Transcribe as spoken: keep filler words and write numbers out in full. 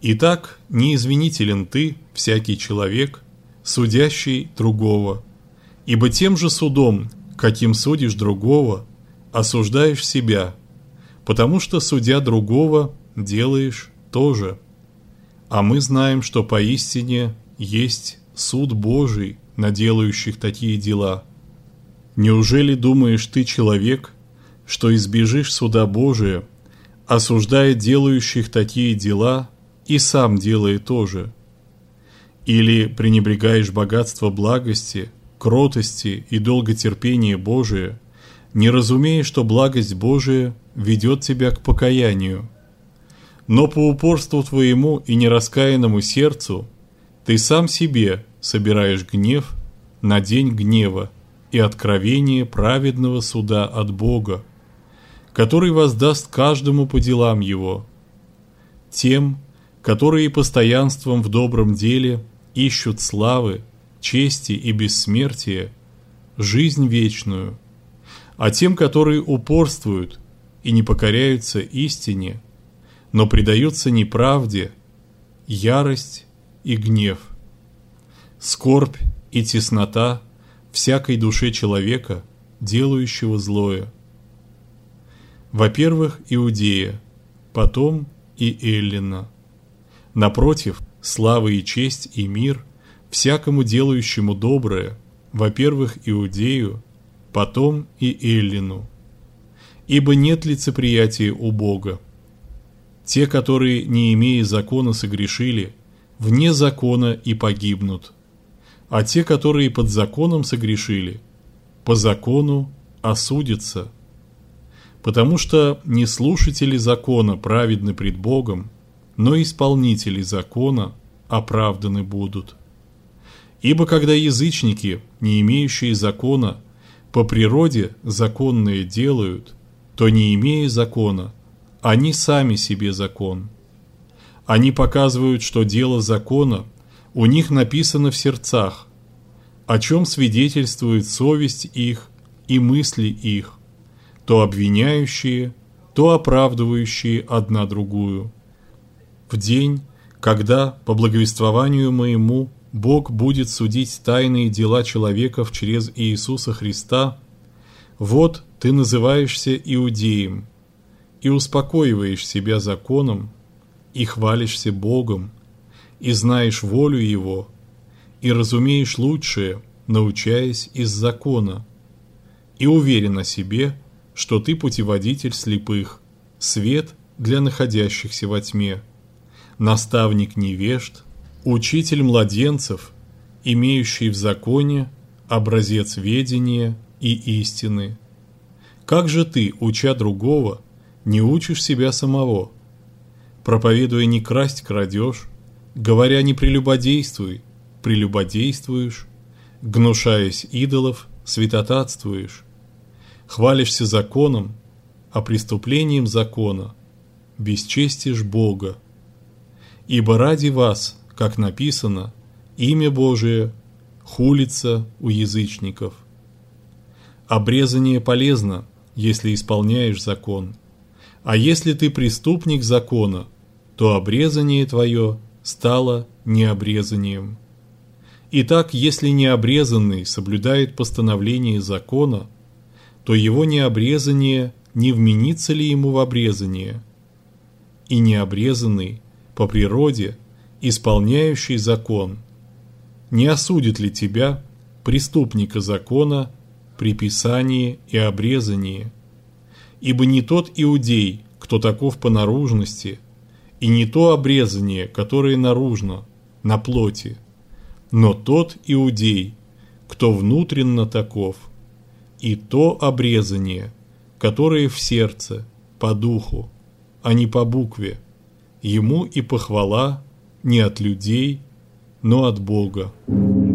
Итак, не извинителен ты, всякий человек, судящий другого, ибо тем же судом, каким судишь другого, осуждаешь себя, потому что, судя другого, делаешь то же. А мы знаем, что поистине есть суд Божий на делающих такие дела. Неужели думаешь ты, человек, что избежишь суда Божия, осуждая делающих такие дела, и сам делая то же? Или пренебрегаешь богатство благости, кротости и долготерпения Божия, не разумея, что благость Божия ведет тебя к покаянию? Но по упорству твоему и нераскаянному сердцу ты сам себе собираешь гнев на день гнева и откровение праведного суда от Бога, который воздаст каждому по делам его. Тем, которые постоянством в добром деле ищут славы, чести и бессмертия, жизнь вечную, а тем, которые упорствуют и не покоряются истине, но предаются неправде, ярость и гнев, скорбь и теснота всякой душе человека, делающего злое. Во-первых, Иудея, потом и Эллина. Напротив, слава и честь и мир всякому делающему доброе, во-первых, Иудею, потом и Эллину. Ибо нет лицеприятия у Бога. Те, которые, не имея закона, согрешили, вне закона и погибнут. А те, которые под законом согрешили, по закону осудятся. Потому что не слушатели закона праведны пред Богом, но исполнители закона оправданы будут. Ибо когда язычники, не имеющие закона, по природе законное делают, то, не имея закона, они сами себе закон. Они показывают, что дело закона у них написано в сердцах, о чем свидетельствует совесть их и мысли их, то обвиняющие, то оправдывающие одна другую. В день, когда, по благовествованию моему, Бог будет судить тайные дела человеков через Иисуса Христа, вот ты называешься иудеем и успокоиваешь себя законом, и хвалишься Богом, и знаешь волю Его, и разумеешь лучшее, научаясь из закона, и уверен о себе, что ты путеводитель слепых, свет для находящихся во тьме, наставник невежд, учитель младенцев, имеющий в законе образец ведения и истины. Как же ты, уча другого, не учишь себя самого? Проповедуя не красть, крадешь, говоря не прелюбодействуй, прелюбодействуешь, гнушаясь идолов, святотатствуешь, хвалишься законом, а преступлением закона бесчестишь Бога. Ибо ради вас, как написано, имя Божие хулится у язычников. Обрезание полезно, если исполняешь закон, а если ты преступник закона, то обрезание твое стало необрезанием. Итак, если необрезанный соблюдает постановление закона, то его необрезание не вменится ли ему в обрезание? И необрезанный, по природе, исполняющий закон, не осудит ли тебя, преступника закона, при писании и обрезании? Ибо не тот иудей, кто таков по наружности, и не то обрезание, которое наружно, на плоти, но тот иудей, кто внутренно таков, и то обрезание, которое в сердце, по духу, а не по букве, ему и похвала не от людей, но от Бога.